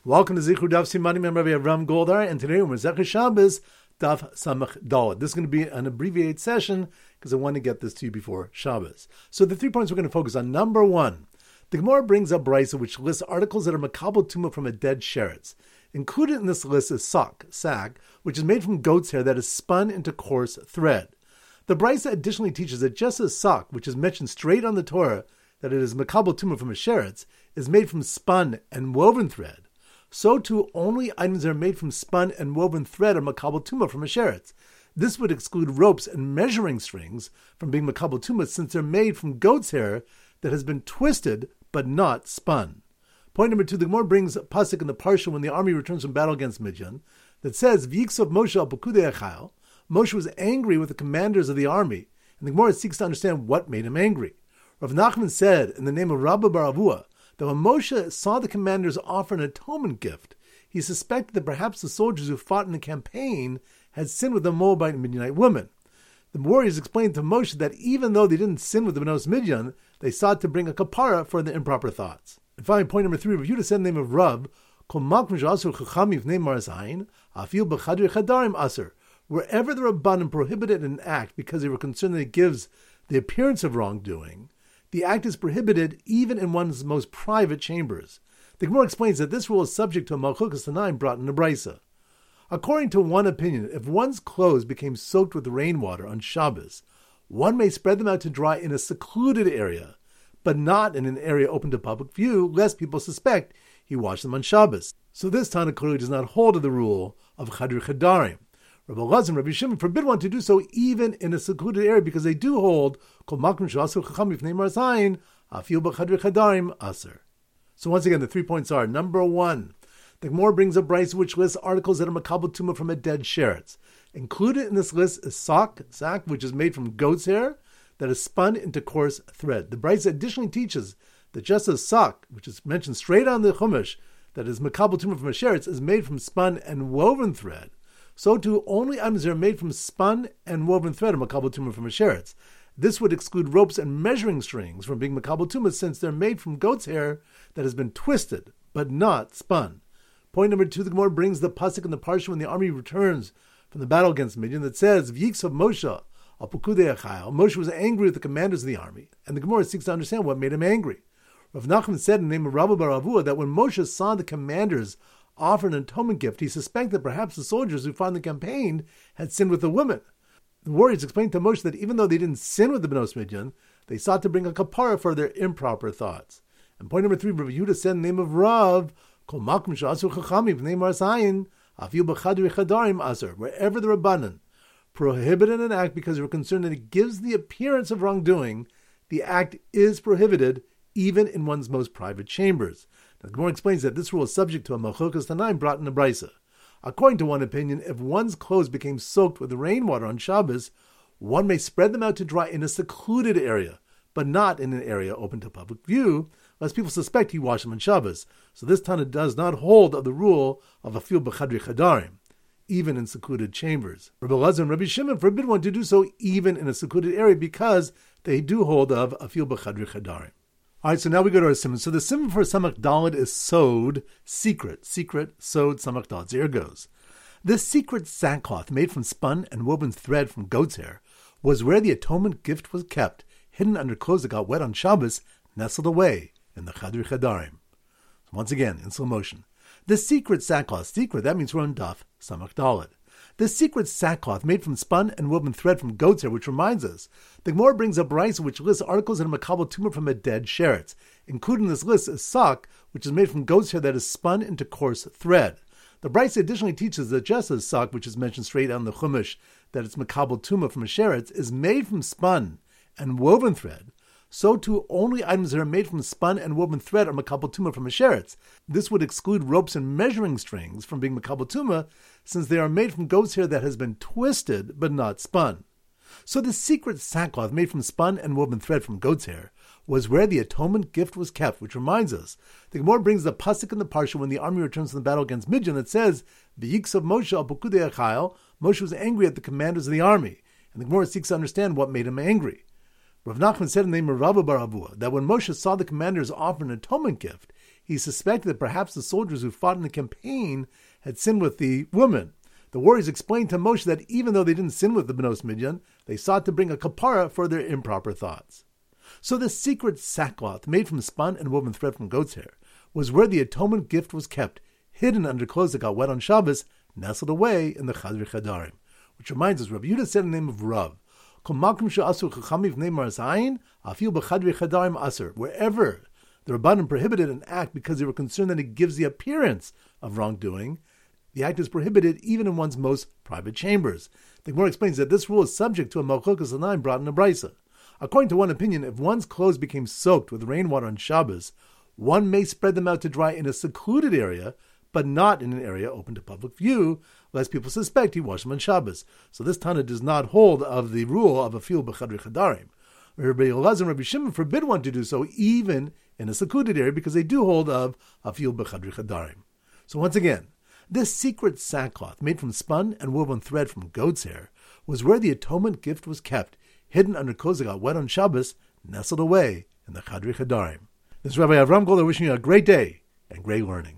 Welcome to Zichru Daf Simanim. I'm Rabbi Avram Goldar, and today we're Zechar Shabbos Daf Samach Daled. This is going to be an abbreviated session because I want to get this to you before Shabbos. So the 3 points we're going to focus on. Number one, the Gemara brings up brisa which lists articles that are makabel tumah from a dead sheretz. Included in this list is sack, which is made from goat's hair that is spun into coarse thread. The brisa additionally teaches that just as sack, which is mentioned straight on the Torah, that it is makabel tumah from a sheretz, is made from spun and woven thread, so too only items that are made from spun and woven thread are makabel tumah from a sheretz. This would exclude ropes and measuring strings from being makabel tumah since they're made from goat's hair that has been twisted but not spun. Point number two, the Gemara brings a pasuk in the parsha when the army returns from battle against Midian that says, V'yiksov Moshe al pekudei achayil. Moshe was angry with the commanders of the army, and the Gemara seeks to understand what made him angry. Rav Nachman said in the name of Rabba bar Avua that when Moshe saw the commanders offer an atonement gift, he suspected that perhaps the soldiers who fought in the campaign had sinned with the Moabite and Midianite women. The warriors explained to Moshe that even though they didn't sin with the Benos Midian, they sought to bring a kapara for their improper thoughts. And finally, point number three, Rav Yehuda said in the name of Rav, wherever the Rabbanim prohibited an act because they were concerned that it gives the appearance of wrongdoing, the act is prohibited even in one's most private chambers. The Gemara explains that this rule is subject to a Malchukas Tanaim brought in the Brisa. According to one opinion, if one's clothes became soaked with rainwater on Shabbos, one may spread them out to dry in a secluded area, but not in an area open to public view, lest people suspect he washed them on Shabbos. So this Tana clearly does not hold to the rule of Chadri Chadarim. Rabbi Elazar and Rabbi Shimon forbid one to do so even in a secluded area because they do hold Kol Makom She'asur Chacham Mifnei Marasayin Afil B'Chadri Chadarim Aser. So once again, the 3 points are, number one, the Gemara brings up brisa which lists articles that are makabel tumah from a dead sheretz. Included in this list is sack, which is made from goat's hair that is spun into coarse thread. The brisa additionally teaches that just as sack, which is mentioned straight on the Chumash, that is makabel tumah from a sheretz, is made from spun and woven thread, so too only items that are made from spun and woven thread are makabel tumah from a sheretz. This would exclude ropes and measuring strings from being makabel tumah since they're made from goat's hair that has been twisted but not spun. Point number two, the Gemara brings the pasuk in the parsha when the army returns from the battle against Midian that says, V'yiksov Moshe al pekudei achayil. Moshe was angry with the commanders of the army, and the Gemara seeks to understand what made him angry. Rav Nachman said in the name of Rabba bar Avua that when Moshe saw the commanders offer an atonement gift, he suspected that perhaps the soldiers who fought in the campaign had sinned with the women. The warriors explained to Moshe that even though they didn't sin with the Benos Midian, they sought to bring a kapara for their improper thoughts. And point number three, Rabbi Yehuda said in the name of Rav, Kol Makom She'asur Chacham Mifnei Marasayin Afil B'Chadri Chadarim Aser. Wherever the Rabbanan prohibited an act because they were concerned that it gives the appearance of wrongdoing, the act is prohibited even in one's most private chambers. Now, the Gemara explains that this rule is subject to a Malchukas Tanaim brought in the Brisa. According to one opinion, if one's clothes became soaked with rainwater on Shabbos, one may spread them out to dry in a secluded area, but not in an area open to public view, lest people suspect he washed them on Shabbos. So this Tana does not hold of the rule of Afil B'Chadri Chadarim, even in secluded chambers. Rabbi Elazar and Rabbi Shimon forbid one to do so even in a secluded area because they do hold of Afil B'Chadri Chadarim. All right, so now we go to our simon. So the simon for Samach Daled is sewed, secret, sewed Samach Daled. So here it goes. This secret sackcloth made from spun and woven thread from goat's hair was where the atonement gift was kept, hidden under clothes that got wet on Shabbos, nestled away in the Chadri Chadarim. So once again, in slow motion. The secret sackcloth, that means we're on Daf Samach Daled. The secret sackcloth made from spun and woven thread from goat's hair, which reminds us, the Gemara brings up brisa which lists articles that are makabel tumah from a dead sheretz. Included in this list is sack, which is made from goat's hair that is spun into coarse thread. The brisa additionally teaches that just as sack, which is mentioned straight on the Chumash, that it's makabel tumah from a sheretz, is made from spun and woven thread, so too only items that are made from spun and woven thread are makabel tumah from a sheretz. This would exclude ropes and measuring strings from being makabel tumah, since they are made from goat's hair that has been twisted but not spun. So the secret sackcloth made from spun and woven thread from goat's hair was where the atonement gift was kept, which reminds us, the Gemara brings the pasuk in the parsha when the army returns from the battle against Midian that says, V'yiksov Moshe al pekudei achayil. Moshe was angry at the commanders of the army, and the Gemara seeks to understand what made him angry. Rav Nachman said in the name of Rabba bar Avua that when Moshe saw the commanders offer an atonement gift, he suspected that perhaps the soldiers who fought in the campaign had sinned with the woman. The warriors explained to Moshe that even though they didn't sin with the Bnos Midian, they sought to bring a kapara for their improper thoughts. So the secret sackcloth, made from spun and woven thread from goat's hair, was where the atonement gift was kept, hidden under clothes that got wet on Shabbos, nestled away in the Chadri Chadarim. Which reminds us, Rabbi Yehuda said in the name of Rav, wherever the Rabbanim prohibited an act because they were concerned that it gives the appearance of wrongdoing, the act is prohibited even in one's most private chambers. The Gemara explains that this rule is subject to a Malchokas L'Naim brought in a Brisa. According to one opinion, if one's clothes became soaked with rainwater on Shabbos, one may spread them out to dry in a secluded area, but not in an area open to public view, lest people suspect he washed them on Shabbos. So this Tana does not hold of the rule of a field b'chadri chadarim. Rabbi Elazar and Rabbi Shimon forbid one to do so even in a secluded area because they do hold of a field b'chadri chadarim. So once again, this secret sackcloth made from spun and woven thread from goat's hair was where the atonement gift was kept, hidden under clothes that got wet on Shabbos, nestled away in the Chadri Chadarim. This is Rabbi Avram Goldar wishing you a great day and great learning.